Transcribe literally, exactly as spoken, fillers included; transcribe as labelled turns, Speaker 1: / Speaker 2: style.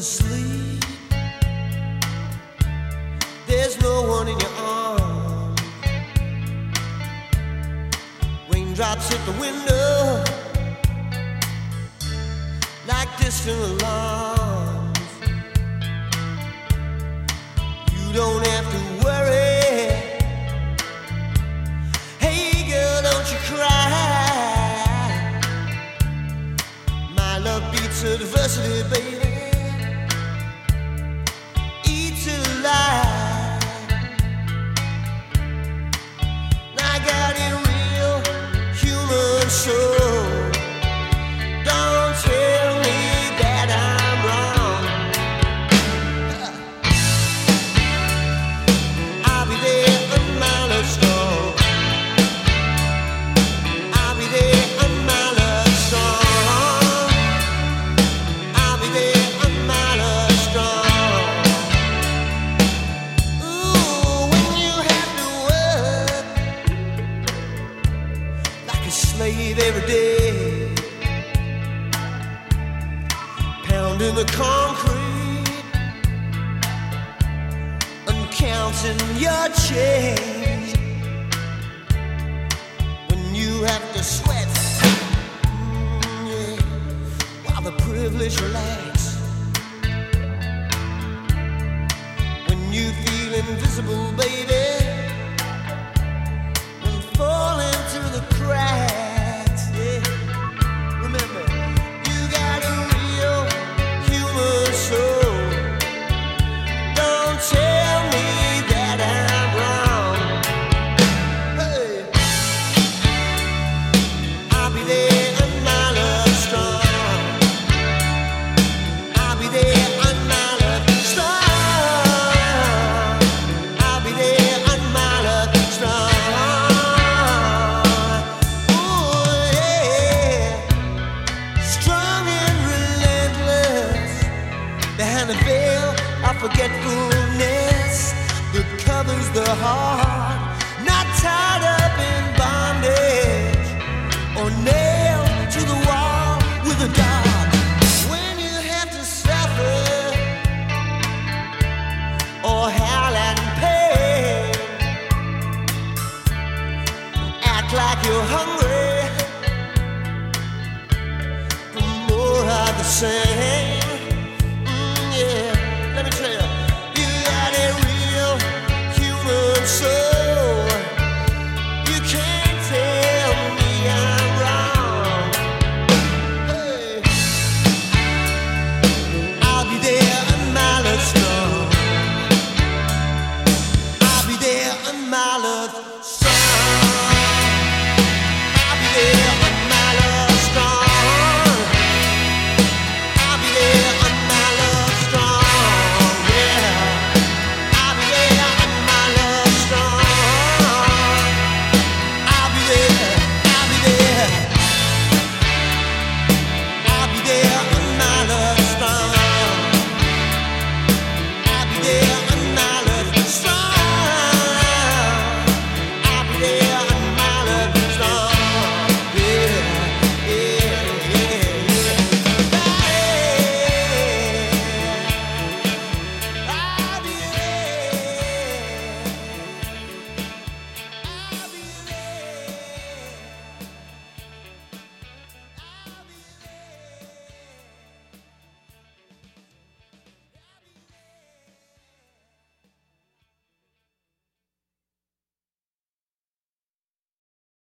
Speaker 1: asleep, there's no one in your arms. Raindrops hit the window like distant alarms. You don't have to worry. Hey girl, don't you cry. My love beats adversity, baby. Eats it alive. I got a real human soul. Don't tell me that I'm wrong. I'll be there a mile of strong. I'll be there a mile of strong. I'll be there a mile of strong. Ooh, when you have to work like a slave every day, pounding the concrete and counting your change. When you have to sweat, mm, yeah, while the privilege relax. When you feel invisible, baby, and fall into the cracks. Yeah. Remember, you got a real human soul. Don't tell me that I'm wrong. Hey, I'll be there a mile of strong. I'll be there a mile of strong. I'll be there a mile of strong. Ooh, yeah. Strong and relentless, behind the veil of forgetfulness that covers the heart, not tied up in bondage or nailed to the wall with a dog. When you have to suffer or howl and pain, act like you're hungry for more of the same.